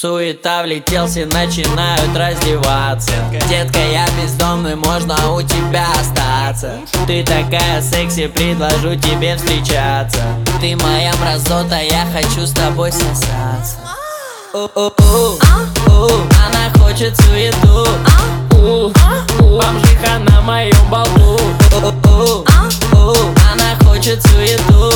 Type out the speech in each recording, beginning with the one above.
Суета влетелся, начинают раздеваться. Детка, я бездомный, можно у тебя остаться. Ты такая секси, предложу тебе встречаться. Ты моя мразота, я хочу с тобой сосаться. Она хочет суету. Бомжиха на моем болту. Она хочет суету.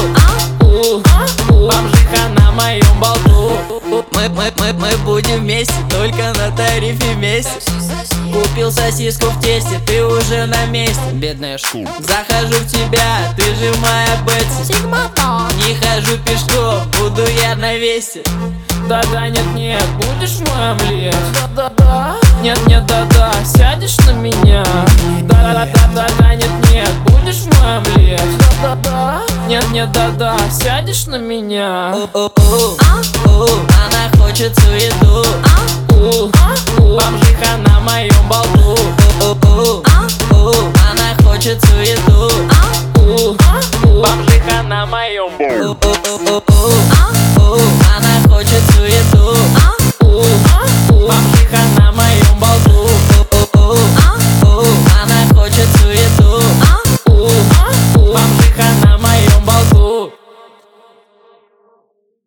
Бомжиха на моем болту. Мы будем вместе, только на тарифе вместе. Купил сосиску в тесте, ты уже на месте. Бедная шу. Захожу в тебя, ты же моя Бетси. Не хожу пешком, буду я на весе. Да-да, нет-нет, будешь в моем лес. Да-да-да, нет-нет, да-да, сядешь на меня. Да-да-да, нет-нет, будешь в моем лес. Да-да-да, нет-нет, да-да, сядешь на меня. Она хочет суету. Бомжиха на моем болту. Она хочет суету. Бомжиха на моем болту.